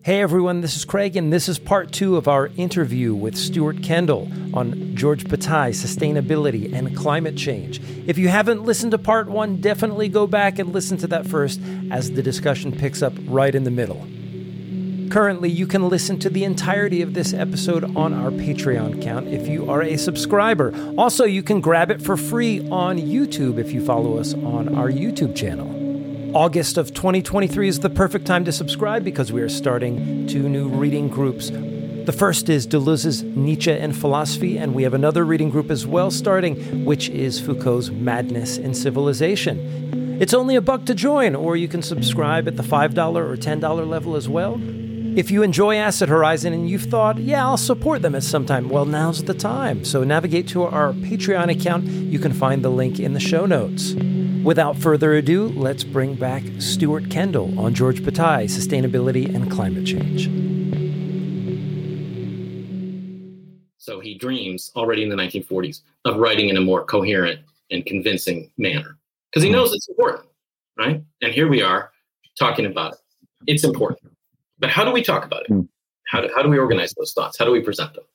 Hey everyone, this is Craig, and this is part 2 of our interview with Stuart Kendall on George Bataille, sustainability, and climate change. If you haven't listened to part 1, definitely go back and listen to that first, as the discussion picks up right in the middle. Currently, you can listen to the entirety of this episode on our Patreon account if you are a subscriber. Also, you can grab it for free on YouTube if you follow us on our YouTube channel. August of 2023 is the perfect time to subscribe because we are starting 2 new reading groups. The first is Deleuze's Nietzsche and Philosophy, and we have another reading group as well starting, which is Foucault's Madness and Civilization. It's only $1 to join, or you can subscribe at the $5 or $10 level as well. If you enjoy Asset Horizon and you've thought, I'll support them at some time, well, now's the time. So navigate to our Patreon account. You can find the link in the show notes. Without further ado, let's bring back Stuart Kendall on George Bataille, sustainability and climate change. So he dreams already in the 1940s of writing in a more coherent and convincing manner because he knows it's important, right? And here we are talking about it. It's important. But how do we talk about it? How do we organize those thoughts? How do we present them?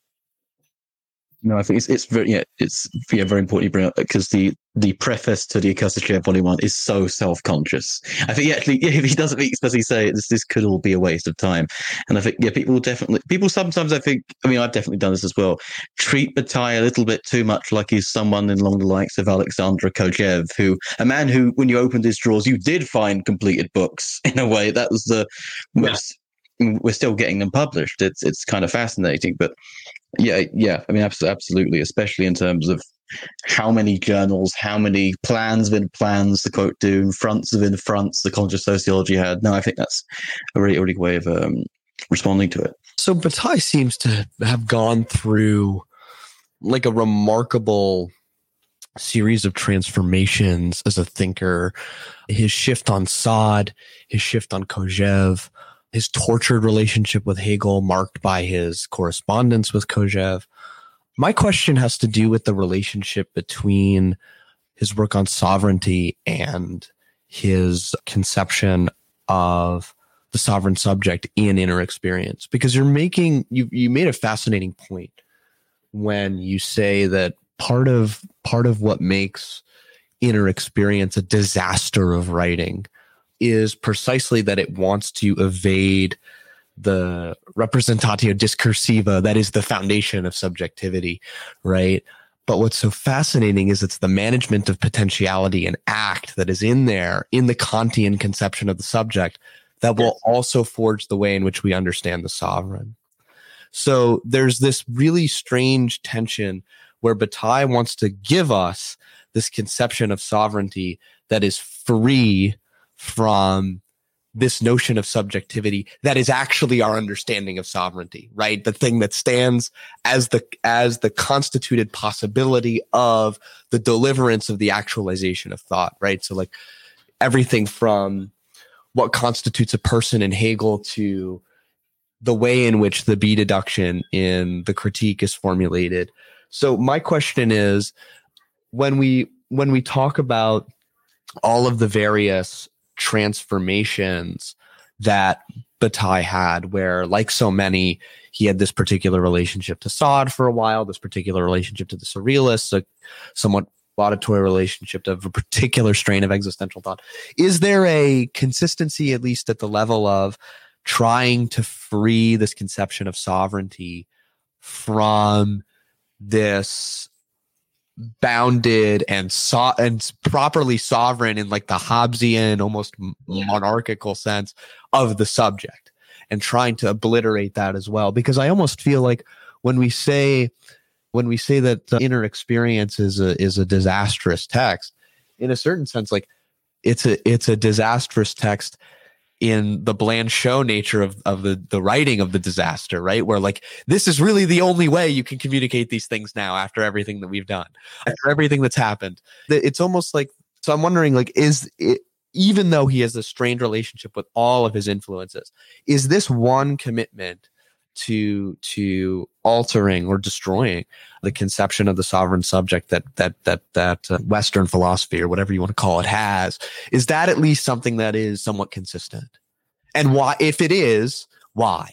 No, I think it's very very important you bring up because the preface to the Accursed Chair Volume 1 is so self-conscious. I think if he doesn't explicitly say this could all be a waste of time, and I think people sometimes I've definitely done this as well. Treat Bataille a little bit too much like he's someone along the likes of Alexandre Kojève, a man who, when you opened his drawers, you did find completed books. In a way, that was the most. We're still getting them published. It's kind of fascinating, but yeah. I mean, absolutely, especially in terms of how many journals, how many plans within plans, the quote Dune, fronts within fronts, the conscious sociology had. No, I think that's a really, really good way of responding to it. So Bataille seems to have gone through like a remarkable series of transformations as a thinker. His shift on Sade, his shift on Kojève, his tortured relationship with Hegel, marked by his correspondence with Kojève. My question has to do with the relationship between his work on sovereignty and his conception of the sovereign subject in inner experience. Because you made a fascinating point when you say that part of what makes inner experience a disaster of writing is precisely that it wants to evade the representatio discursiva that is the foundation of subjectivity, right? But what's so fascinating is it's the management of potentiality and act that is in there in the Kantian conception of the subject that will also forge the way in which we understand the sovereign. So there's this really strange tension where Bataille wants to give us this conception of sovereignty that is free from this notion of subjectivity that is actually our understanding of sovereignty, right? The thing that stands as the constituted possibility of the deliverance of the actualization of thought, right? So like everything from what constitutes a person in Hegel to the way in which the B deduction in the Critique is formulated. So my question is, when we talk about all of the various transformations that Bataille had, where, like so many, he had this particular relationship to Sade for a while, this particular relationship to the Surrealists, a somewhat auditory relationship to a particular strain of existential thought. Is there a consistency, at least at the level of trying to free this conception of sovereignty from this bounded and properly sovereign in like the Hobbesian, almost monarchical sense of the subject, and trying to obliterate that as well? Because I almost feel like when we say that inner experience is a disastrous text, in a certain sense, like it's a disastrous text in the bland show nature of the writing of the disaster, right? Where like, this is really the only way you can communicate these things now after everything that we've done, after everything that's happened. It's almost like, so I'm wondering, like, is it, even though he has a strained relationship with all of his influences, is this one commitment to altering or destroying the conception of the sovereign subject that Western philosophy, or whatever you want to call it, has? Is that at least something that is somewhat consistent? And why, if it is, Why?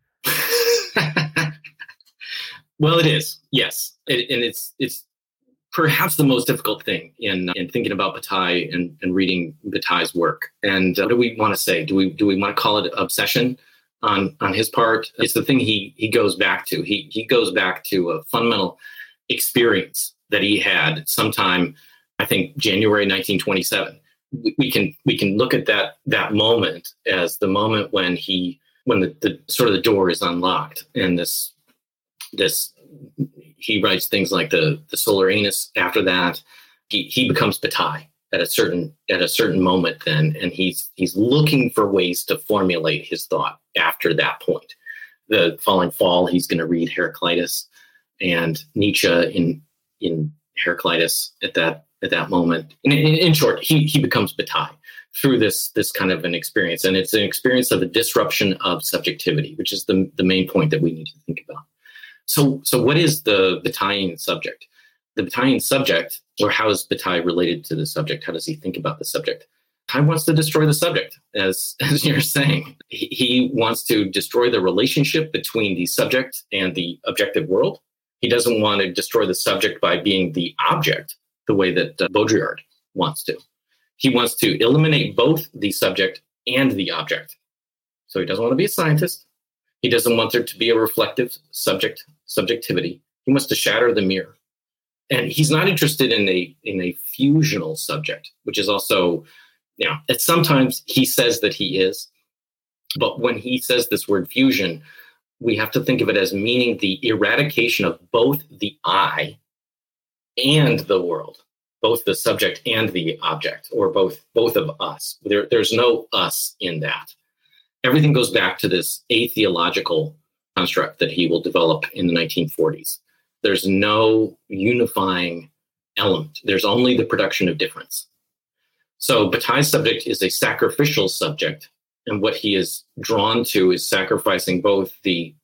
Well, it is, yes. And it's perhaps the most difficult thing in thinking about Bataille and reading Bataille's work. And what do we want to say? Do we want to call it obsession on his part? It's the thing he goes back to. He goes back to a fundamental experience that he had sometime, I think, January 1927. We can look at that moment as the moment when the sort of the door is unlocked, and this he writes things like the Solar Anus. After that, he becomes Bataille at a certain moment then, and he's looking for ways to formulate his thought after that point. The following fall, he's going to read Heraclitus and Nietzsche in Heraclitus at that moment. In short, he becomes Bataille through this kind of an experience, and it's an experience of a disruption of subjectivity, which is the main point that we need to think about. So what is the Bataillean subject? The Bataillean subject, or how is Bataille related to the subject? How does he think about the subject? Bataille wants to destroy the subject, as you're saying. He wants to destroy the relationship between the subject and the objective world. He doesn't want to destroy the subject by being the object, the way that Baudrillard wants to. He wants to eliminate both the subject and the object. So he doesn't want to be a scientist. He doesn't want there to be a reflective subjectivity. He wants to shatter the mirror. And he's not interested in a fusional subject, which is also, sometimes he says that he is. But when he says this word fusion, we have to think of it as meaning the eradication of both the I and the world, both the subject and the object, or both of us. There's no us in that. Everything goes back to this atheological construct that he will develop in the 1940s. There's no unifying element. There's only the production of difference. So Bataille's subject is a sacrificial subject, and what he is drawn to is sacrificing both the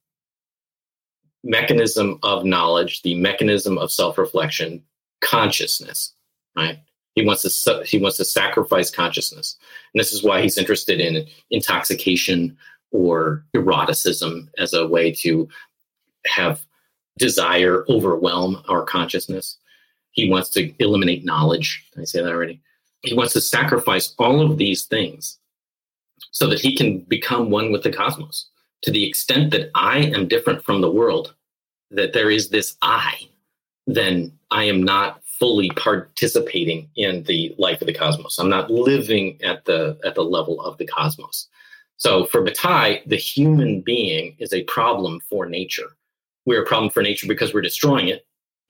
mechanism of knowledge, the mechanism of self-reflection, consciousness, right? He wants to sacrifice consciousness. And this is why he's interested in intoxication or eroticism as a way to have desire overwhelm our consciousness. He wants to eliminate knowledge. Did I say that already? He wants to sacrifice all of these things so that he can become one with the cosmos. To the extent that I am different from the world, that there is this I, then I am not fully participating in the life of the cosmos. I'm not living at the level of the cosmos. So for Bataille, the human being is a problem for nature. We're a problem for nature because we're destroying it,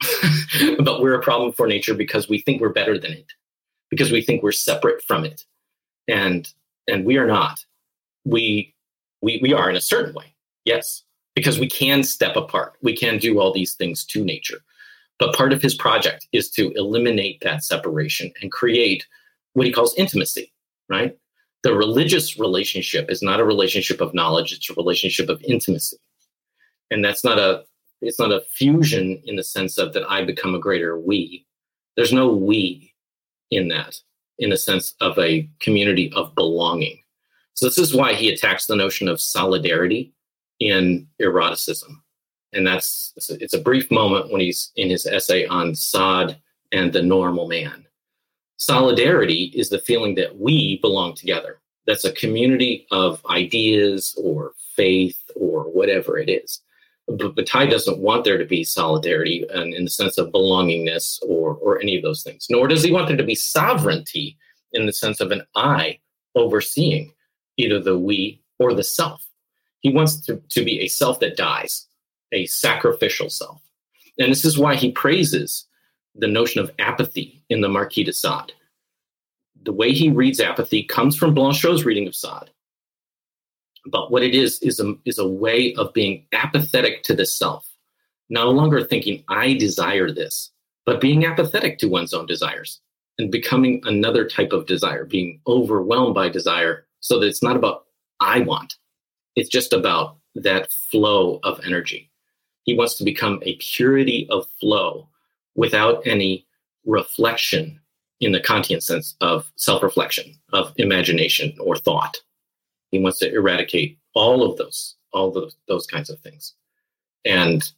but we're a problem for nature because we think we're better than it, because we think we're separate from it, and we are not. We are in a certain way, yes, because we can step apart. We can do all these things to nature. But part of his project is to eliminate that separation and create what he calls intimacy, right? The religious relationship is not a relationship of knowledge, it's a relationship of intimacy. And it's not a fusion in the sense of that I become a greater we. There's no we in that, in the sense of a community of belonging. So this is why he attacks the notion of solidarity in eroticism. And it's a brief moment when he's in his essay on Sade and the normal man. Solidarity is the feeling that we belong together. That's a community of ideas or faith or whatever it is. But Bataille doesn't want there to be solidarity in the sense of belongingness or any of those things. Nor does he want there to be sovereignty in the sense of an I overseeing either the we or the self. He wants to be a self that dies, a sacrificial self. And this is why he praises the notion of apathy in the Marquis de Sade. The way he reads apathy comes from Blanchot's reading of Sade. But what it is a way of being apathetic to the self, no longer thinking, I desire this, but being apathetic to one's own desires and becoming another type of desire, being overwhelmed by desire, so that it's not about I want. It's just about that flow of energy. He wants to become a purity of flow without any reflection in the Kantian sense of self-reflection, of imagination or thought. He wants to eradicate all of those all those kinds of things. And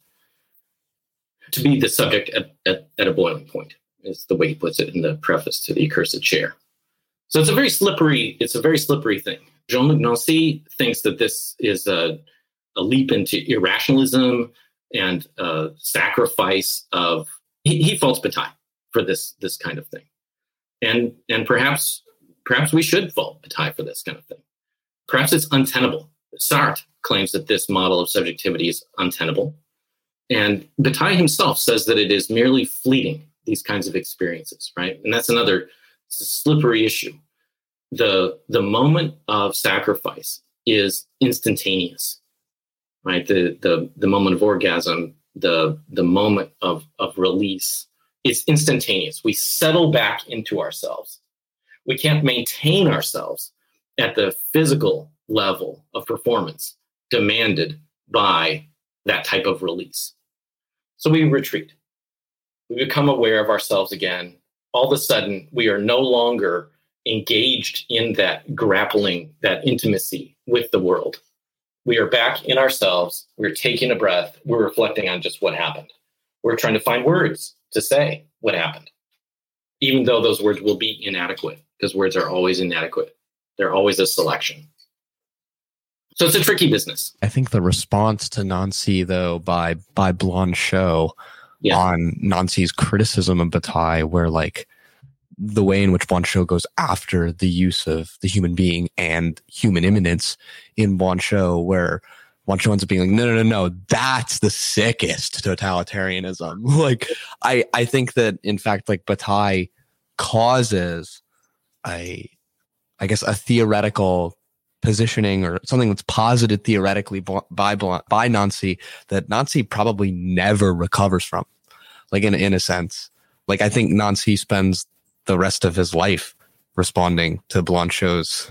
to be the subject at a boiling point is the way he puts it in the preface to The Accursed Chair. So it's a very slippery thing. Jean-Luc Nancy thinks that this is a leap into irrationalism and sacrifice of, he faults Bataille for this kind of thing. And perhaps we should fault Bataille for this kind of thing. Perhaps it's untenable. Sartre claims that this model of subjectivity is untenable. And Bataille himself says that it is merely fleeting, these kinds of experiences, right? And that's another slippery issue. The moment of sacrifice is instantaneous, right? The moment of orgasm, the moment of release, it's instantaneous. We settle back into ourselves. We can't maintain ourselves at the physical level of performance demanded by that type of release. So we retreat. We become aware of ourselves again. All of a sudden, we are no longer engaged in that grappling, that intimacy with the world. We are back in ourselves. We're taking a breath. We're reflecting on just what happened. We're trying to find words to say what happened, even though those words will be inadequate, because words are always inadequate. They're always a selection. So it's a tricky business. I think the response to Nancy, though, by Blanchot on Nancy's criticism of Bataille, where like the way in which Blanchot goes after the use of the human being and human immanence in Blanchot, where Blanchot ends up being like, no, that's the sickest totalitarianism. Like, I think that, in fact, like Bataille causes a theoretical positioning or something that's posited theoretically by Nancy that Nancy probably never recovers from, like in a sense. Like, I think Nancy spends the rest of his life responding to Blanchot's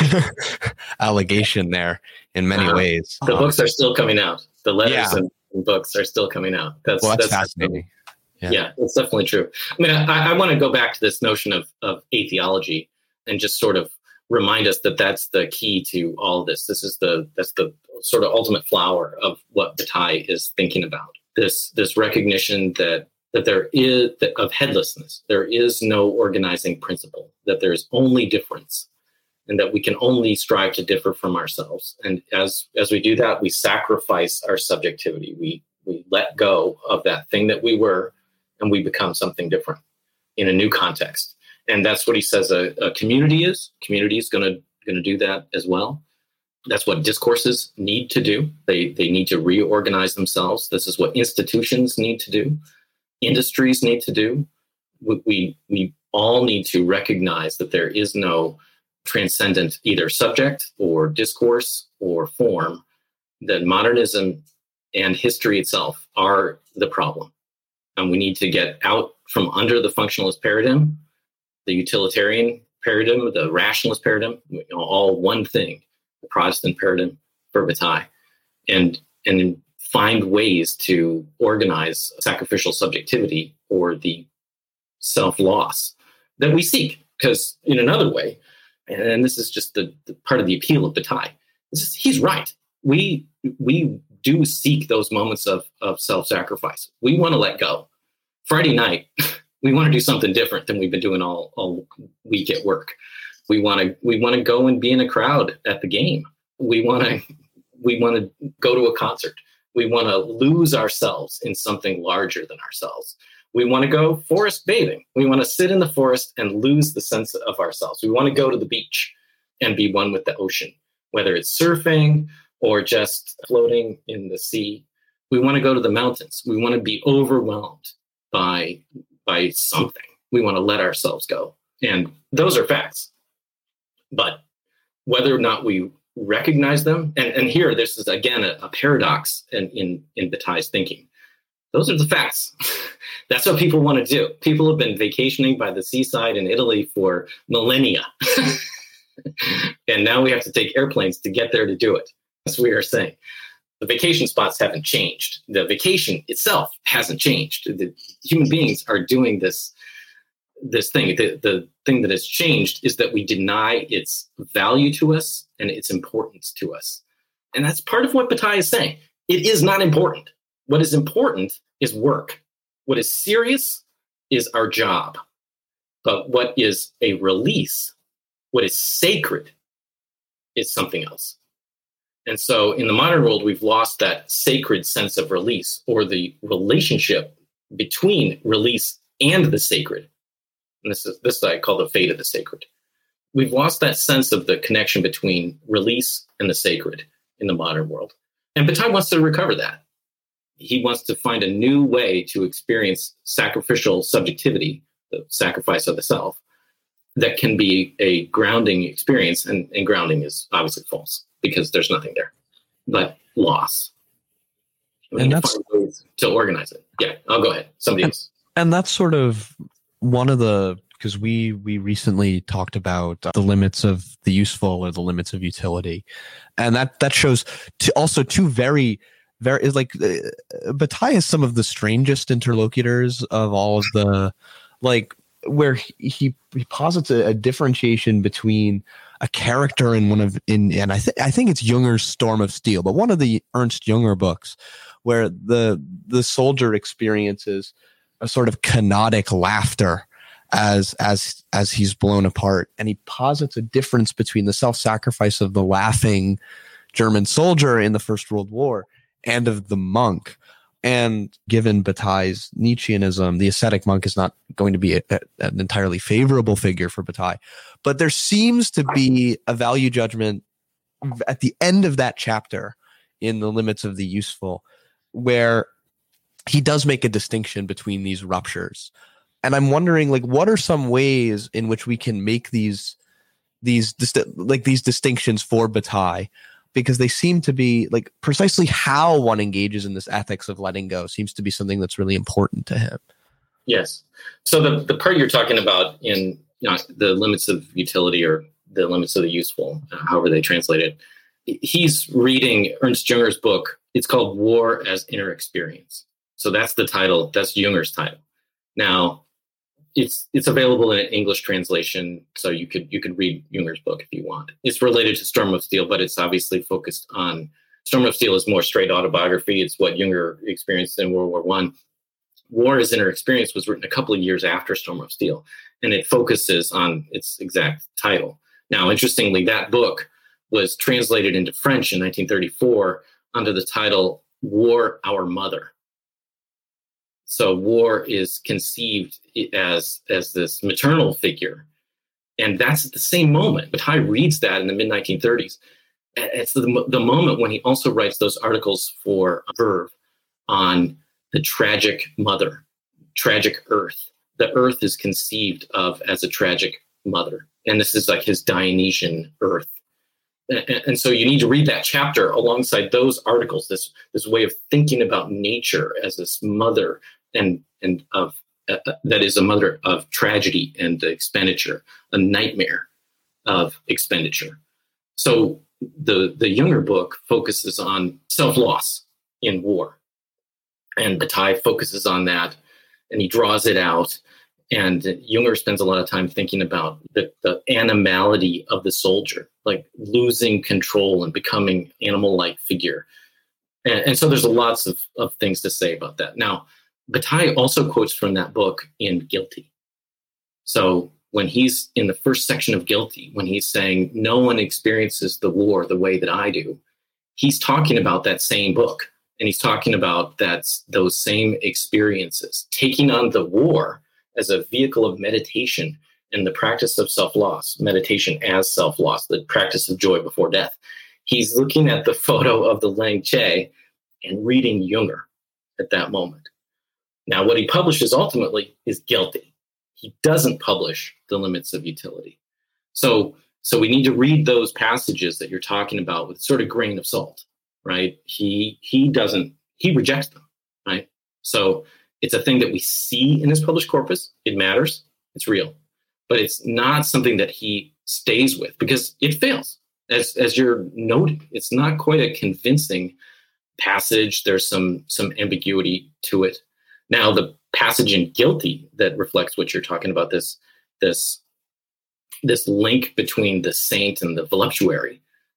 allegation there in many ways. The books are still coming out. The letters and books are still coming out. That's fascinating. Yeah, it's definitely true. I mean, I want to go back to this notion of atheology and just sort of remind us that that's the key to all this. That's the sort of ultimate flower of what Bataille is thinking about. This recognition that there is of headlessness. There is no organizing principle. That there's only difference, and that we can only strive to differ from ourselves. And as we do that, we sacrifice our subjectivity. We let go of that thing that we were, and we become something different in a new context. And that's what he says a community is. Community is going to do that as well. That's what discourses need to do. They need to reorganize themselves. This is what institutions need to do. Industries need to do. We all need to recognize that there is no transcendent either subject or discourse or form, that modernism and history itself are the problem. And we need to get out from under the functionalist paradigm, the utilitarian paradigm, the rationalist paradigm, all one thing, the Protestant paradigm for Bataille, and find ways to organize sacrificial subjectivity or the self-loss that we seek. Because in another way, and this is just the part of the appeal of Bataille, he's right. We do seek those moments of self-sacrifice. We want to let go. Friday night, we want to do something different than we've been doing all week at work. We want to go and be in a crowd at the game. We want to go to a concert. We want to lose ourselves in something larger than ourselves. We want to go forest bathing. We want to sit in the forest and lose the sense of ourselves. We want to go to the beach and be one with the ocean, whether it's surfing or just floating in the sea. We want to go to the mountains. We want to be overwhelmed by something. We want to let ourselves go. And those are facts. But whether or not we recognize them, and here, this is, again, a paradox in Bataille's thinking. Those are the facts. That's what people want to do. People have been vacationing by the seaside in Italy for millennia. And now we have to take airplanes to get there to do it. That's what we are saying. The vacation spots haven't changed. The vacation itself hasn't changed. The human beings are doing this thing. The thing that has changed is that we deny its value to us and its importance to us. And that's part of what Bataille is saying. It is not important. What is important is work. What is serious is our job. But what is a release, what is sacred, is something else. And so in the modern world, we've lost that sacred sense of release, or the relationship between release and the sacred. And this I call the fate of the sacred. We've lost that sense of the connection between release and the sacred in the modern world. And Bataille wants to recover that. He wants to find a new way to experience sacrificial subjectivity, the sacrifice of the self, that can be a grounding experience. And grounding is obviously false because there's nothing there, but loss. And that's ways to organize it. Yeah, I'll go ahead. Somebody else. And that's sort of one of the, because we recently talked about the limits of the useful or the limits of utility. And that shows also two very, very, like, Bataille is some of the strangest interlocutors of all of the, like, where he posits a differentiation between a character in and I think it's Junger's Storm of Steel, but one of the Ernst Junger books, where the soldier experiences a sort of canonic laughter as he's blown apart, and he posits a difference between the self-sacrifice of the laughing German soldier in the First World War and of the monk. And given Bataille's Nietzscheanism, the ascetic monk is not going to be an entirely favorable figure for Bataille. But there seems to be a value judgment at the end of that chapter in The Limits of the Useful, where he does make a distinction between these ruptures. And I'm wondering, like, what are some ways in which we can make these distinctions for Bataille? Because they seem to be, like, precisely how one engages in this ethics of letting go seems to be something that's really important to him. Yes. So the part you're talking about in the limits of utility, or the limits of the useful, however they translate it, he's reading Ernst Junger's book. It's called War as Inner Experience. So that's the title. That's Junger's title. Now, it's available in an English translation, so you could read Junger's book if you want. It's related to Storm of Steel, but it's obviously focused on Storm of Steel is more straight autobiography. It's what Junger experienced in World War I. War as Inner Experience was written a couple of years after Storm of Steel, and it focuses on its exact title. Now, interestingly, that book was translated into French in 1934 under the title War, Our Mother. So war is conceived as this maternal figure. And that's at the same moment. Bataille reads that in the mid-1930s. It's the moment when he also writes those articles for Verve on the tragic mother, tragic earth. The earth is conceived of as a tragic mother. And this is like his Dionysian earth. And so you need to read that chapter alongside those articles, this way of thinking about nature as this mother and of that is a mother of tragedy and expenditure, a nightmare of expenditure. So the Junger book focuses on self-loss in war, and Bataille focuses on that, and he draws it out. And Junger spends a lot of time thinking about the animality of the soldier, like losing control and becoming animal-like figure. And so there's lots of things to say about that. Now, Bataille also quotes from that book in Guilty. So when he's in the first section of Guilty, when he's saying no one experiences the war the way that I do, he's talking about that same book. And he's talking about those same experiences, taking on the war as a vehicle of meditation and the practice of self-loss, meditation as self-loss, the practice of joy before death. He's looking at the photo of the Lang Che and reading Junger at that moment. Now, what he publishes ultimately is Guilty. He doesn't publish The Limits of Utility. So we need to read those passages that you're talking about with sort of grain of salt, right? He rejects them, right? So it's a thing that we see in his published corpus. It matters. It's real. But it's not something that he stays with because it fails. As you're noting, it's not quite a convincing passage. There's some ambiguity to it. Now, the passage in Guilty that reflects what you're talking about, this link between the saint and the voluptuary,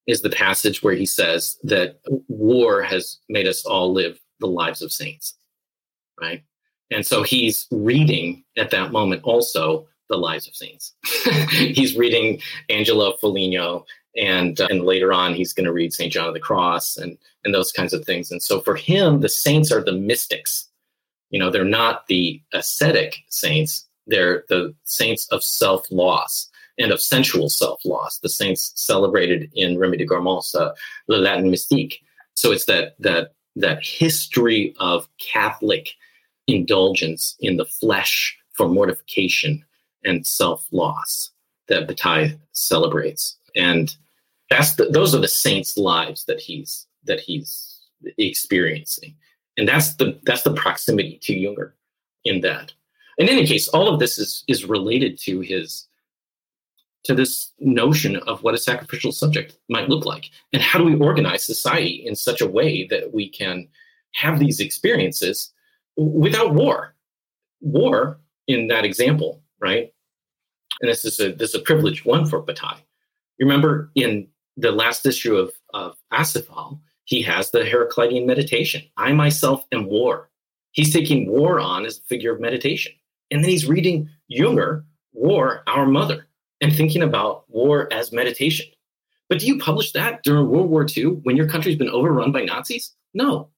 is the passage where he says that war has made us all live the lives of saints, right? And so he's reading at that moment also the lives of saints. He's reading Angelo Foligno, and later on he's going to read St. John of the Cross and those kinds of things. And so for him, the saints are the mystics. They're not the ascetic saints. They're the saints of self-loss and of sensual self-loss, the saints celebrated in Remy de Gourmand's Le Latin Mystique. So it's that history of Catholic indulgence in the flesh for mortification and self-loss that Bataille celebrates. And those are the saints' lives that he's experiencing. And that's the proximity to Jünger in that. In any case, all of this is related to this notion of what a sacrificial subject might look like. And how do we organize society in such a way that we can have these experiences without war? War, in that example, right? And this is a privileged one for Bataille. You remember in the last issue of Acéphale, he has the Heraclitean meditation. I myself am war. He's taking war on as a figure of meditation. And then he's reading Jünger, War, Our Mother, and thinking about war as meditation. But do you publish that during World War II when your country's been overrun by Nazis? No,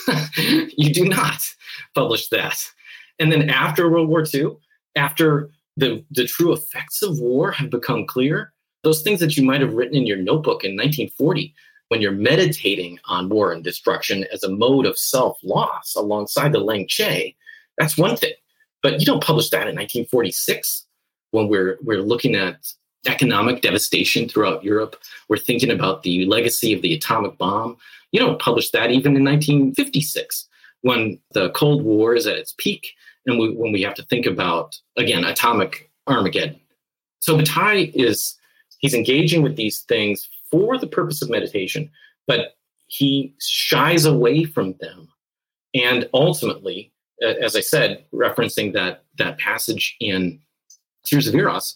you do not publish that. And then after World War II, after the true effects of war have become clear, those things that you might have written in your notebook in 1940, when you're meditating on war and destruction as a mode of self-loss alongside the Lang Che, that's one thing. But you don't publish that in 1946 when we're looking at economic devastation throughout Europe. We're thinking about the legacy of the atomic bomb. You don't publish that even in 1956 when the Cold War is at its peak and when we have to think about, again, atomic Armageddon. So Bataille he's engaging with these things for the purpose of meditation, but he shies away from them. And ultimately, as I said, referencing that passage in Tears of Eros,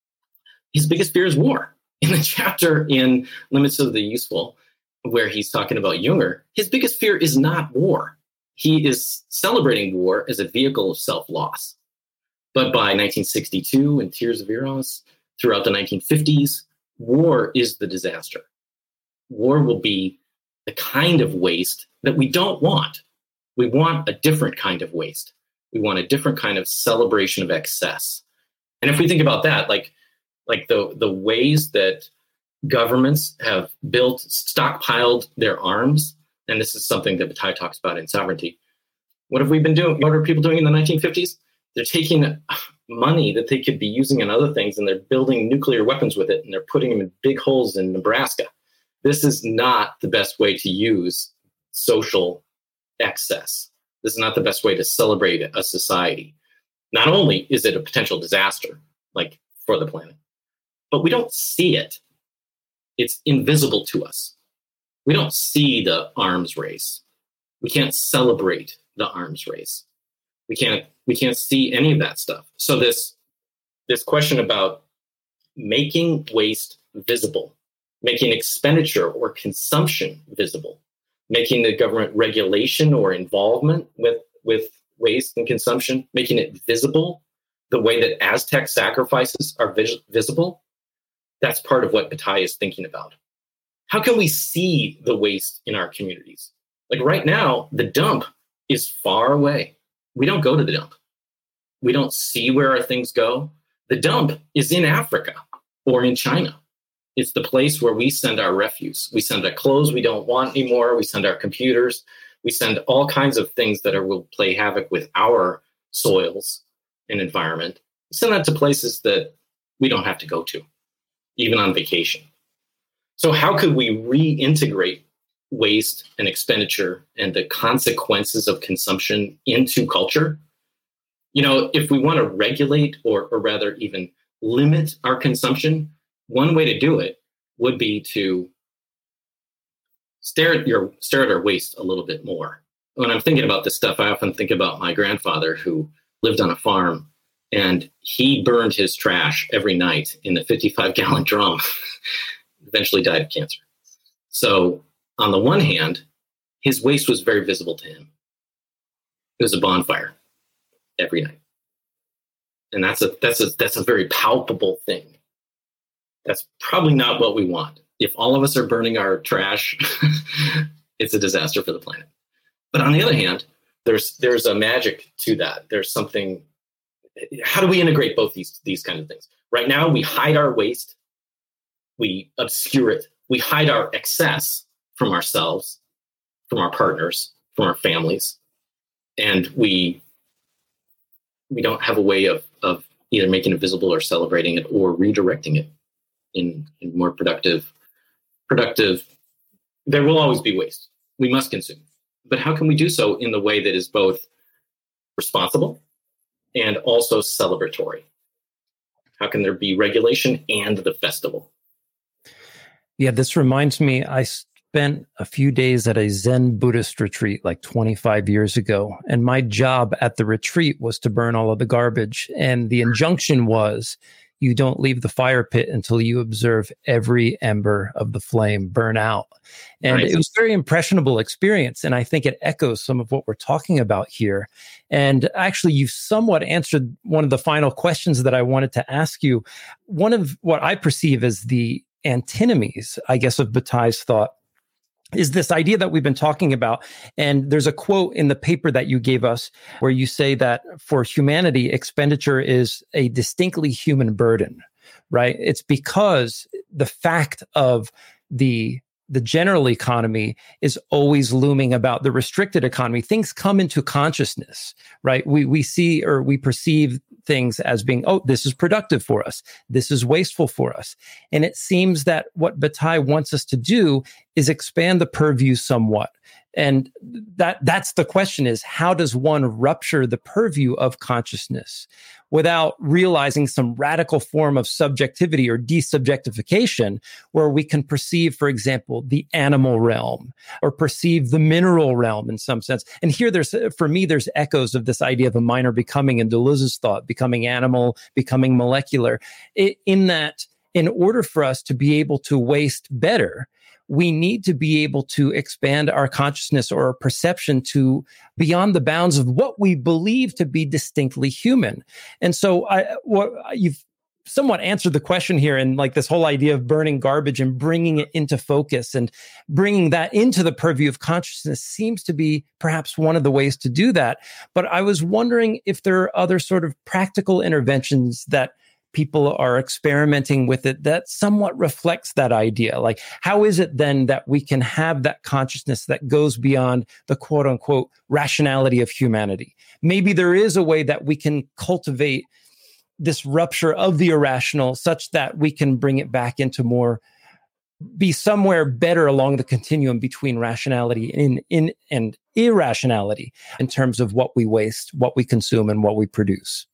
his biggest fear is war. In the chapter in Limits of the Useful, where he's talking about Jünger, his biggest fear is not war. He is celebrating war as a vehicle of self-loss. But by 1962 in Tears of Eros, throughout the 1950s, war is the disaster. War will be the kind of waste that we don't want. We want a different kind of waste. We want a different kind of celebration of excess. And if we think about that, like the ways that governments have stockpiled their arms, and this is something that Bataille talks about in Sovereignty. What have we been doing? What are people doing in the 1950s? They're taking money that they could be using in other things, and they're building nuclear weapons with it, and they're putting them in big holes in Nebraska. This is not the best way to use social excess. This is not the best way to celebrate a society. Not only is it a potential disaster, like for the planet, but we don't see it. It's invisible to us. We don't see the arms race. We can't celebrate the arms race. We can't see any of that stuff. So this question about making waste visible, making expenditure or consumption visible, making the government regulation or involvement with waste and consumption, making it visible the way that Aztec sacrifices are visible, that's part of what Bataille is thinking about. How can we see the waste in our communities? Like right now, the dump is far away. We don't go to the dump. We don't see where our things go. The dump is in Africa or in China. It's the place where we send our refuse. We send our clothes we don't want anymore. We send our computers. We send all kinds of things that will play havoc with our soils and environment. We send that to places that we don't have to go to, even on vacation. So how could we reintegrate waste and expenditure and the consequences of consumption into culture? If we want to regulate or rather even limit our consumption, one way to do it would be to stare at our waste a little bit more. When I'm thinking about this stuff, I often think about my grandfather who lived on a farm, and he burned his trash every night in the 55-gallon drum. Eventually died of cancer. So on the one hand, his waste was very visible to him. It was a bonfire every night. And that's a very palpable thing. That's probably not what we want. If all of us are burning our trash, it's a disaster for the planet. But on the other hand, there's a magic to that. There's something. How do we integrate both these kinds of things? Right now, we hide our waste, we obscure it, we hide our excess from ourselves, from our partners, from our families, and we don't have a way of either making it visible or celebrating it or redirecting it in more productive. There will always be waste. We must consume. But how can we do so in the way that is both responsible and also celebratory? How can there be regulation and the festival? Yeah, this reminds me, I spent a few days at a Zen Buddhist retreat like 25 years ago. And my job at the retreat was to burn all of the garbage. And the injunction was, you don't leave the fire pit until you observe every ember of the flame burn out. And It was a very impressionable experience. And I think it echoes some of what we're talking about here. And actually, you've somewhat answered one of the final questions that I wanted to ask you. One of what I perceive as the antinomies, I guess, of Batai's thought is this idea that we've been talking about. And there's a quote in the paper that you gave us where you say that for humanity, expenditure is a distinctly human burden, right? It's because the fact of the general economy is always looming about the restricted economy. Things come into consciousness, right? We see or we perceive things as being, oh, this is productive for us. This is wasteful for us. And it seems that what Bataille wants us to do is expand the purview somewhat. And that's the question is, how does one rupture the purview of consciousness without realizing some radical form of subjectivity or desubjectification where we can perceive, for example, the animal realm or perceive the mineral realm in some sense. And here for me, there's echoes of this idea of a minor becoming in Deleuze's thought, becoming animal, becoming molecular, in that in order for us to be able to waste better, we need to be able to expand our consciousness or our perception to beyond the bounds of what we believe to be distinctly human. And so you've somewhat answered the question here, and like this whole idea of burning garbage and bringing it into focus and bringing that into the purview of consciousness seems to be perhaps one of the ways to do that. But I was wondering if there are other sort of practical interventions that people are experimenting with it that somewhat reflects that idea. Like, how is it then that we can have that consciousness that goes beyond the quote unquote rationality of humanity? Maybe there is a way that we can cultivate this rupture of the irrational such that we can bring it back into be somewhere better along the continuum between rationality and irrationality in terms of what we waste, what we consume, and what we produce.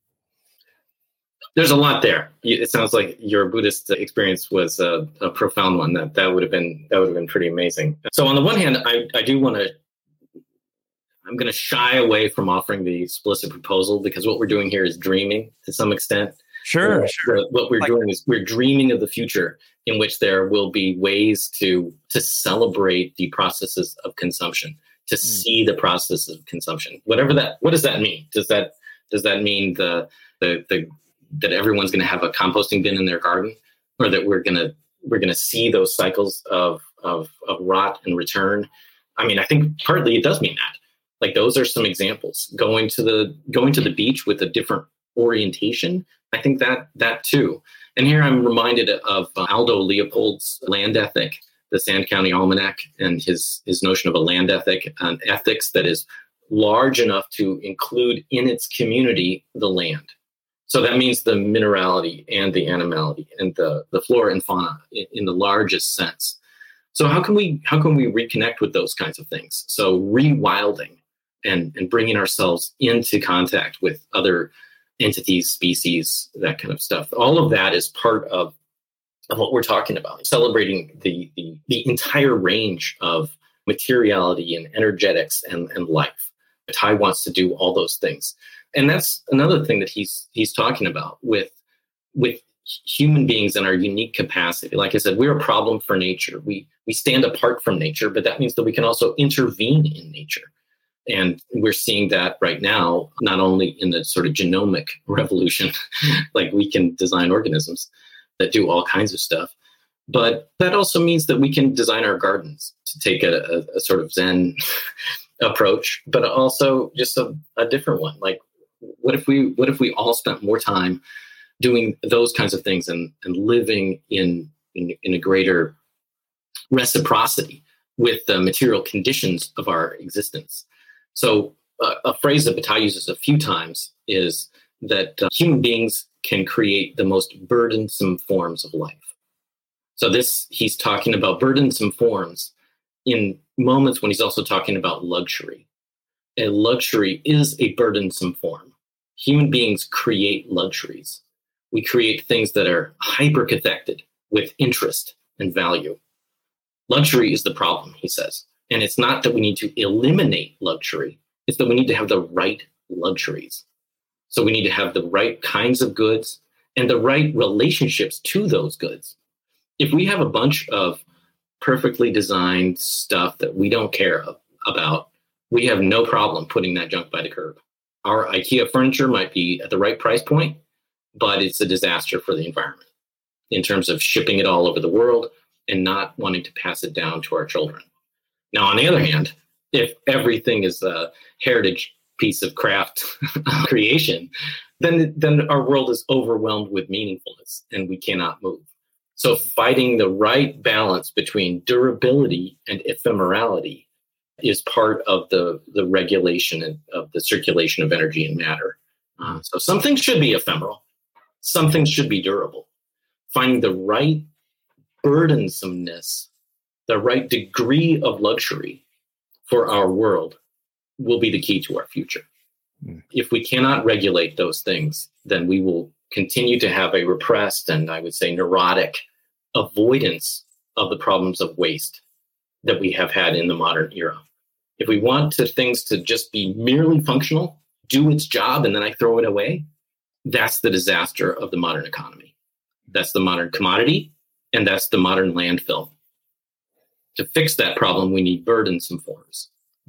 There's a lot there. It sounds like your Buddhist experience was a profound one. That would have been pretty amazing. So on the one hand, I do want to. I'm going to shy away from offering the explicit proposal because what we're doing here is dreaming to some extent. Sure. What we're doing is we're dreaming of the future in which there will be ways to celebrate the processes of consumption, to see the processes of consumption. What does that mean? Does that mean that everyone's going to have a composting bin in their garden, or that we're going to see those cycles of rot and return? I mean, I think partly it does mean that. Like, those are some examples. Going to the beach with a different orientation, I think that too. And here I'm reminded of Aldo Leopold's land ethic, the Sand County Almanac, and his notion of a land ethic, an ethics that is large enough to include in its community the land. So that means the minerality and the animality and the flora and fauna in the largest sense. So how can we reconnect with those kinds of things? So rewilding and bringing ourselves into contact with other entities, species, that kind of stuff. All of that is part of what we're talking about. Celebrating the entire range of materiality and energetics and life. Bataille wants to do all those things. And that's another thing that he's talking about with human beings in our unique capacity. Like I said, we're a problem for nature. We stand apart from nature, but that means that we can also intervene in nature. And we're seeing that right now, not only in the sort of genomic revolution, like we can design organisms that do all kinds of stuff, but that also means that we can design our gardens to take a sort of Zen approach, but also just a different one. Like, what if we all spent more time doing those kinds of things and living in a greater reciprocity with the material conditions of our existence? So a phrase that Bataille uses a few times is that human beings can create the most burdensome forms of life. So he's talking about burdensome forms in moments when he's also talking about luxury. And luxury is a burdensome form. Human beings create luxuries. We create things that are hyper-cathected with interest and value. Luxury is the problem, he says. And it's not that we need to eliminate luxury. It's that we need to have the right luxuries. So we need to have the right kinds of goods and the right relationships to those goods. If we have a bunch of perfectly designed stuff that we don't care about, we have no problem putting that junk by the curb. Our IKEA furniture might be at the right price point, but it's a disaster for the environment in terms of shipping it all over the world and not wanting to pass it down to our children. Now, on the other hand, if everything is a heritage piece of craft creation, then our world is overwhelmed with meaningfulness and we cannot move. So finding the right balance between durability and ephemerality is part of the regulation of the circulation of energy and matter. So some things should be ephemeral. Some things should be durable. Finding the right burdensomeness, the right degree of luxury for our world will be the key to our future. If we cannot regulate those things, then we will continue to have a repressed and, I would say, neurotic avoidance of the problems of waste that we have had in the modern era. If we want things to just be merely functional, do its job, and then I throw it away, that's the disaster of the modern economy. That's the modern commodity, and that's the modern landfill. To fix that problem, we need burdensome forms.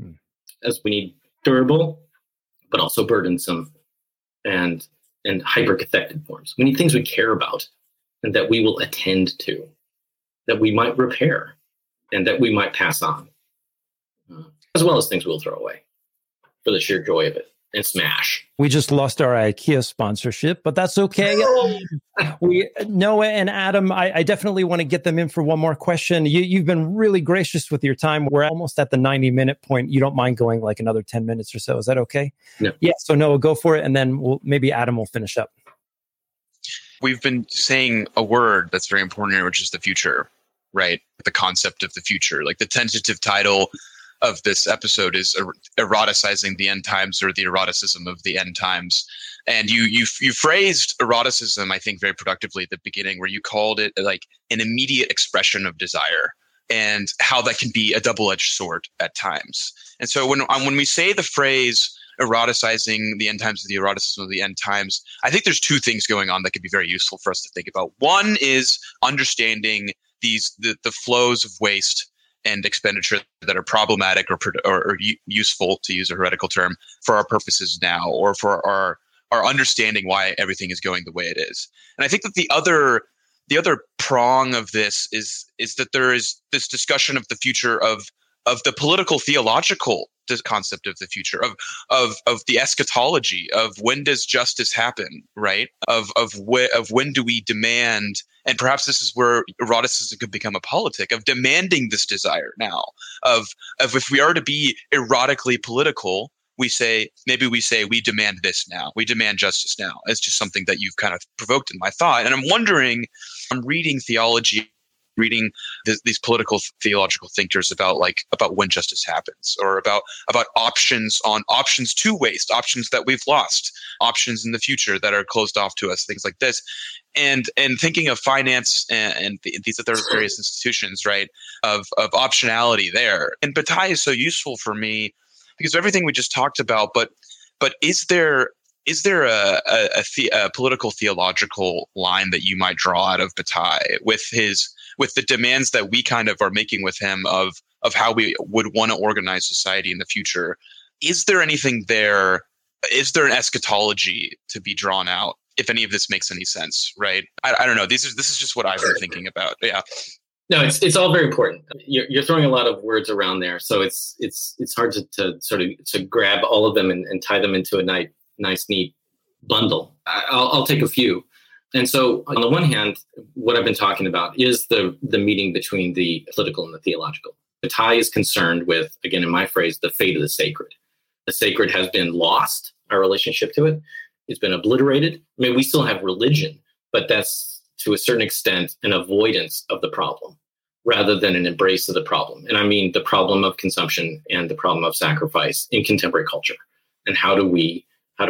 As we need durable, but also burdensome and hyper-cathected forms. We need things we care about and that we will attend to, that we might repair, and that we might pass on, as well as things we'll throw away for the sheer joy of it and smash. We just lost our IKEA sponsorship, but that's okay. Noah and Adam, I definitely want to get them in for one more question. You've been really gracious with your time. We're almost at the 90-minute point. You don't mind going like another 10 minutes or so. Is that okay? No. Yeah. So Noah, go for it. And then maybe Adam will finish up. We've been saying a word that's very important here, which is the future, right? The concept of the future. Like the tentative title of this episode is eroticizing the end times, or the eroticism of the end times. And you phrased eroticism, I think, very productively at the beginning, where you called it like an immediate expression of desire, and how that can be a double-edged sword at times. And so when we say the phrase eroticizing the end times, or the eroticism of the end times, I think there's two things going on that could be very useful for us to think about. One is understanding the flows of waste and expenditure that are problematic or useful, to use a heretical term, for our purposes now, or for our understanding why everything is going the way it is. And I think that the other prong of this is that there is this discussion of the future of the political theological concept of the future, of the eschatology, of when does justice happen, right? Of when do we demand, and perhaps this is where eroticism could become a politic, of demanding this desire now, of if we are to be erotically political, we demand this now. We demand justice now. It's just something that you've kind of provoked in my thought. And I'm wondering, I'm reading theology, reading these political theological thinkers about when justice happens, or about options to waste, options that we've lost, options in the future that are closed off to us, things like this. And thinking of finance and these other various institutions, right, of optionality there. And Bataille is so useful for me because of everything we just talked about. But is there is there a political theological line that you might draw out of Bataille with the demands that we kind of are making with him of how we would want to organize society in the future? Is there anything there? Is there an eschatology to be drawn out? If any of this makes any sense, right? I don't know. This is just what I've been thinking about. Yeah. No, it's all very important. You're throwing a lot of words around there, so it's hard to sort of to grab all of them and tie them into a nice neat bundle. I'll take a few. And so on the one hand, what I've been talking about is the meeting between the political and the theological. Bataille is concerned with, again, in my phrase, the fate of the sacred. The sacred has been lost, our relationship to it. It's been obliterated. I mean, we still have religion, but that's to a certain extent an avoidance of the problem rather than an embrace of the problem. And I mean the problem of consumption and the problem of sacrifice in contemporary culture. And how do we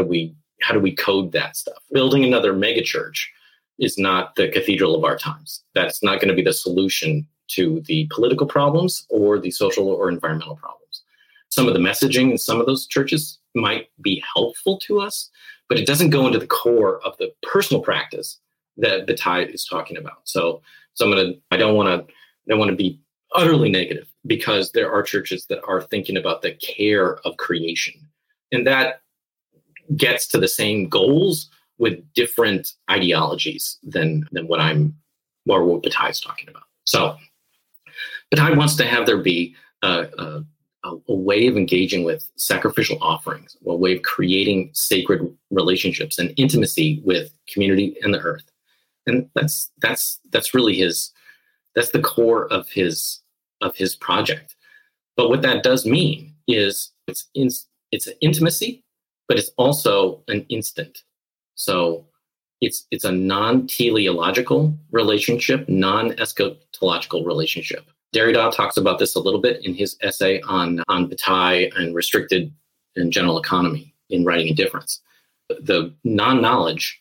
code that stuff? Building another megachurch is not the cathedral of our times. That's not going to be the solution to the political problems or the social or environmental problems. Some of the messaging in some of those churches might be helpful to us, but it doesn't go into the core of the personal practice that Bataille is talking about. So I don't want to be utterly negative, because there are churches that are thinking about the care of creation, and that gets to the same goals with different ideologies than what Bataille is talking about. So Bataille wants to have there be a way of engaging with sacrificial offerings, a way of creating sacred relationships and intimacy with community and the earth. And that's really that's the core of his project. But what that does mean is it's an intimacy, but it's also an instant. So it's a non-teleological relationship, non-eschatological relationship. Derrida talks about this a little bit in his essay on Bataille and restricted and general economy in Writing Indifference. The non-knowledge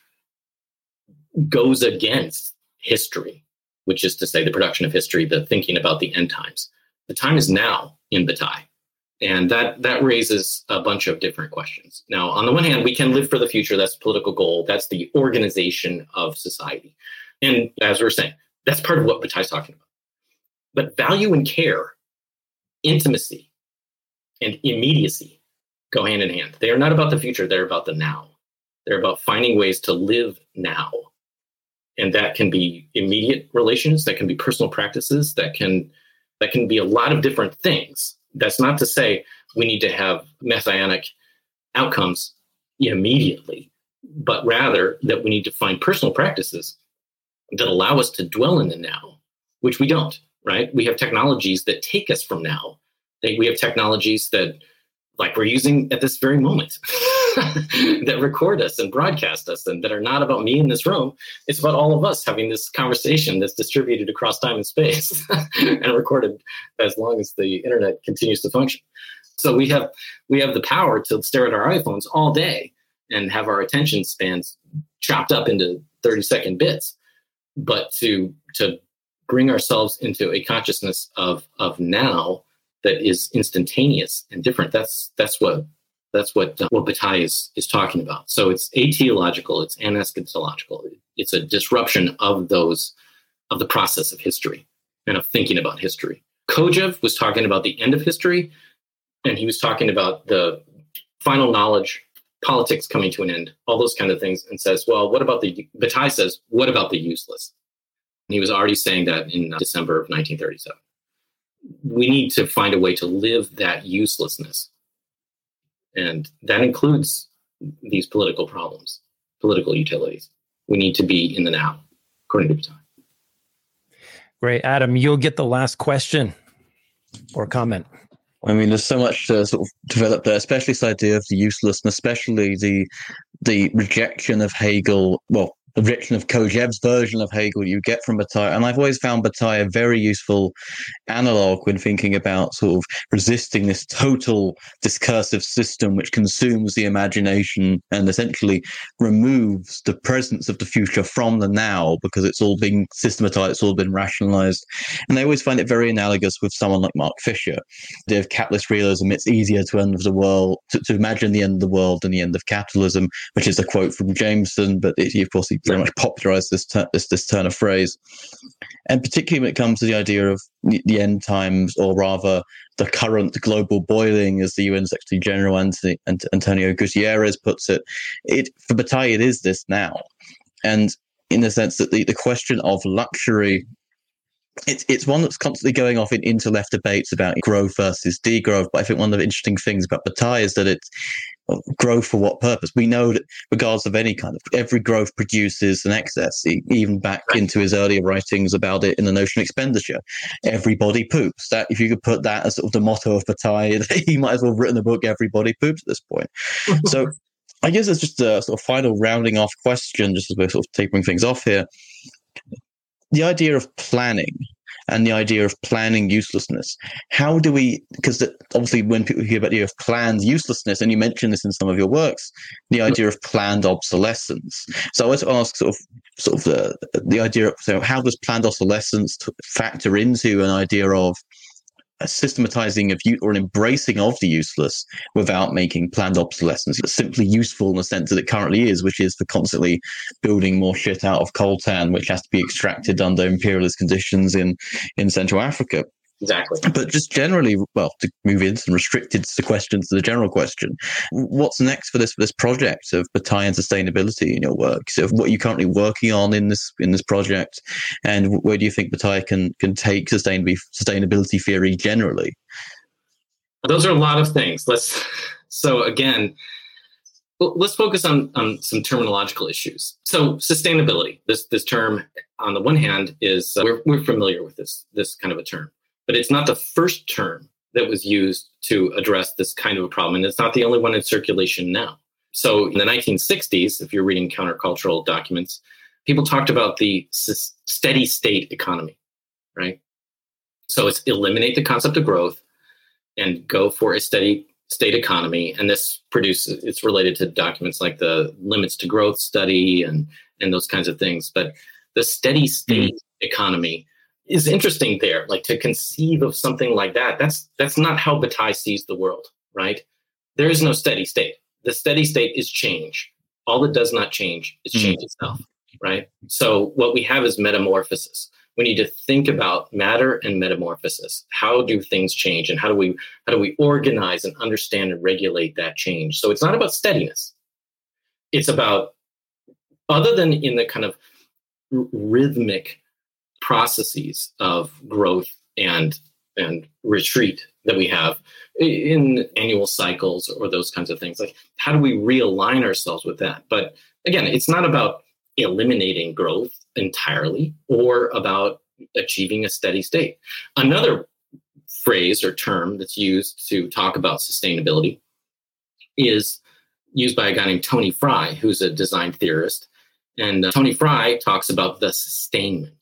goes against history, which is to say the production of history, the thinking about the end times. The time is now in Bataille. And that raises a bunch of different questions. Now, on the one hand, we can live for the future. That's the political goal. That's the organization of society. And as we're saying, that's part of what Bataille's talking about. But value and care, intimacy, and immediacy go hand in hand. They are not about the future. They're about the now. They're about finding ways to live now. And that can be immediate relations. That can be personal practices. That can be a lot of different things. That's not to say we need to have messianic outcomes immediately, but rather that we need to find personal practices that allow us to dwell in the now, which we don't, right? We have technologies that take us from now. We have technologies that, like we're using at this very moment, that record us and broadcast us, and that are not about me in this room. It's about all of us having this conversation that's distributed across time and space and recorded as long as the internet continues to function. So we have the power to stare at our iPhones all day and have our attention spans chopped up into 30-second bits. But to bring ourselves into a consciousness of now that is instantaneous and different, that's what Bataille is talking about. So it's atheological, it's aneschatological. It's a disruption of the process of history and of thinking about history. Kojève was talking about the end of history, and he was talking about the final knowledge, politics coming to an end, all those kind of things, and says, well, Bataille says, what about the useless? And he was already saying that in December of 1937. We need to find a way to live that uselessness. And that includes these political problems, political utilities. We need to be in the now, according to Bataille. Great. Adam, you'll get the last question or comment. I mean, there's so much to sort of develop there, especially this idea of the useless, and especially the rejection of Hegel, well, written of Kojève's version of Hegel you get from Bataille. And I've always found Bataille a very useful analog when thinking about sort of resisting this total discursive system which consumes the imagination and essentially removes the presence of the future from the now because it's all been systematized, it's all been rationalized. And I always find it very analogous with someone like Mark Fisher. The idea of capitalist realism, it's easier to imagine the end of the world than the end of capitalism, which is a quote from Jameson, but of course he very much popularized this turn of phrase. And particularly when it comes to the idea of the end times, or rather the current global boiling, as the UN Secretary General Antonio Gutierrez puts it, for Bataille it is this now. And in the sense that the question of luxury, it's one that's constantly going off into left debates about growth versus degrowth. But I think one of the interesting things about Bataille is that it's growth for what purpose? We know that regardless of any kind of, every growth produces an excess, even back into his earlier writings about it in the notion of expenditure. Everybody poops. That, if you could put that as sort of the motto of Bataille, he might as well have written the book Everybody Poops at this point. So I guess it's just a sort of final rounding off question, just as we're sort of tapering things off here. The idea of planning and the idea of planning uselessness. How do we, because obviously when people hear about the idea of planned uselessness, and you mentioned this in some of your works, the idea of planned obsolescence. So I want to ask sort of the idea of, so how does planned obsolescence factor into an idea of a systematizing of or an embracing of the useless without making planned obsolescence simply useful in the sense that it currently is, which is for constantly building more shit out of coltan, which has to be extracted under imperialist conditions in Central Africa. Exactly. But just generally, well, to move into and restricted the questions to the general question, what's next for this project of Bataille and sustainability in your work? So what are you currently working on in this project, and where do you think Bataille can take sustainability theory generally? Those are a lot of things. Let's focus on some terminological issues. So sustainability, this term on the one hand is we're familiar with this kind of a term. But it's not the first term that was used to address this kind of a problem. And it's not the only one in circulation now. So in the 1960s, if you're reading countercultural documents, people talked about the steady state economy, right? So it's eliminate the concept of growth and go for a steady state economy. And it's related to documents like the Limits to Growth study and those kinds of things. But the steady state economy is interesting there, like to conceive of something like that. That's not how Bataille sees the world, right? There is no steady state. The steady state is change. All that does not change is change itself, right? So what we have is metamorphosis. We need to think about matter and metamorphosis. How do things change, and how do we organize and understand and regulate that change? So it's not about steadiness. It's about, other than in the kind of rhythmic processes of growth and retreat that we have in annual cycles or those kinds of things, like how do we realign ourselves with that? But again, it's not about eliminating growth entirely or about achieving a steady state. Another phrase or term that's used to talk about sustainability is used by a guy named Tony Fry, who's a design theorist. And Tony Fry talks about the sustainment.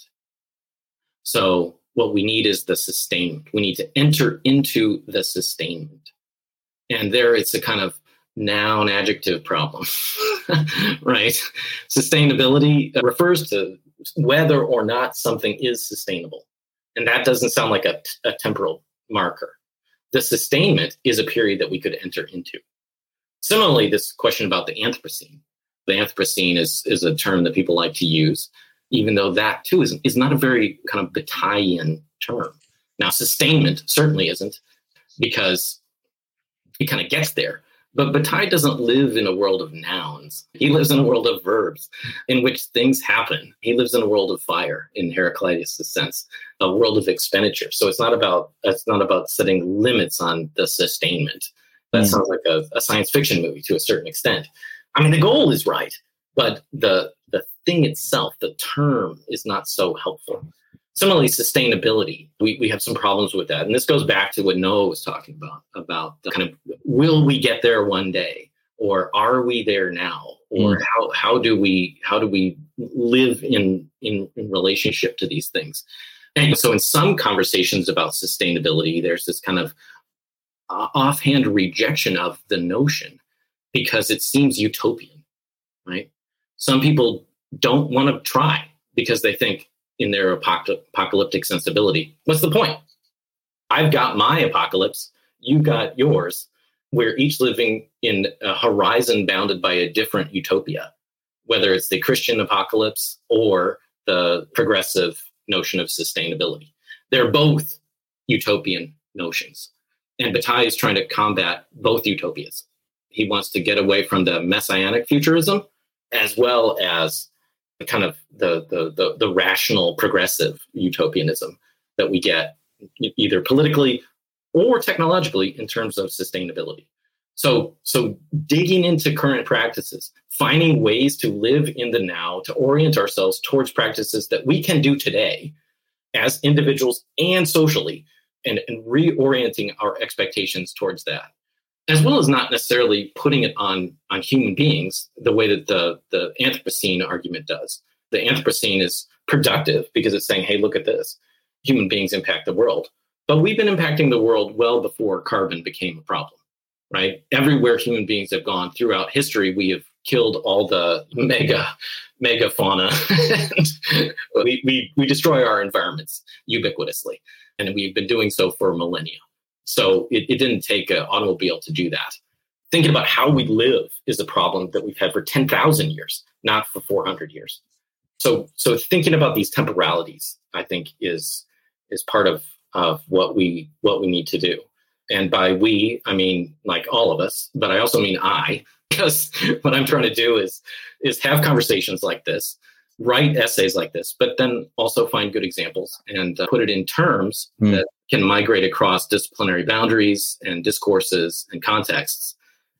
So what we need is the sustainment. We need to enter into the sustainment. And there it's a kind of noun adjective problem, right? Sustainability refers to whether or not something is sustainable. And that doesn't sound like a temporal marker. The sustainment is a period that we could enter into. Similarly, this question about the Anthropocene. The Anthropocene is a term that people like to use, even though that too is not a very kind of Bataillean term. Now, sustainment certainly isn't, because it kind of gets there. But Bataille doesn't live in a world of nouns. He lives in a world of verbs in which things happen. He lives in a world of fire, in Heraclitus' sense, a world of expenditure. So it's not about setting limits on the sustainment. That sounds like a science fiction movie to a certain extent. I mean, the goal is right, but the thing itself, the term, is not so helpful. Similarly, sustainability, we have some problems with that. And this goes back to what Noah was talking about the kind of, will we get there one day? Or are we there now? or how do we live in relationship to these things. And so in some conversations about sustainability, there's this kind of offhand rejection of the notion because it seems utopian, right? Some people don't want to try because they think in their apocalyptic sensibility, what's the point? I've got my apocalypse, you've got yours. We're each living in a horizon bounded by a different utopia, whether it's the Christian apocalypse or the progressive notion of sustainability. They're both utopian notions. And Bataille is trying to combat both utopias. He wants to get away from the messianic futurism as well as the kind of the rational progressive utopianism that we get either politically or technologically in terms of sustainability. So digging into current practices, finding ways to live in the now, to orient ourselves towards practices that we can do today as individuals and socially, and reorienting our expectations towards that, as well as not necessarily putting it on human beings the way that the Anthropocene argument does. The Anthropocene is productive because it's saying, hey, look at this. Human beings impact the world. But we've been impacting the world well before carbon became a problem, right? Everywhere human beings have gone throughout history, we have killed all the mega fauna. And we destroy our environments ubiquitously. And we've been doing so for millennia. So it didn't take an automobile to do that. Thinking about how we live is a problem that we've had for 10,000 years, not for 400 years. So thinking about these temporalities, I think, is part of what we need to do. And by we, I mean like all of us, but I also mean I, because what I'm trying to do is have conversations like this, write essays like this, but then also find good examples and put it in terms that can migrate across disciplinary boundaries and discourses and contexts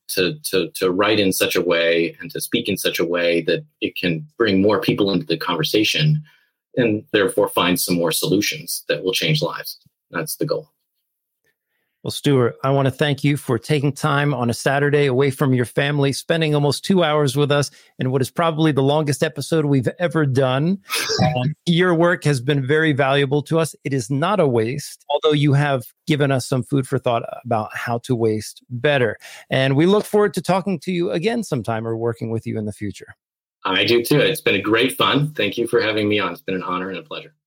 to write in such a way and to speak in such a way that it can bring more people into the conversation and therefore find some more solutions that will change lives. That's the goal. Well, Stuart, I want to thank you for taking time on a Saturday away from your family, spending almost 2 hours with us in what is probably the longest episode we've ever done. Your work has been very valuable to us. It is not a waste, although you have given us some food for thought about how to waste better. And we look forward to talking to you again sometime or working with you in the future. I do too. It's been a great fun. Thank you for having me on. It's been an honor and a pleasure.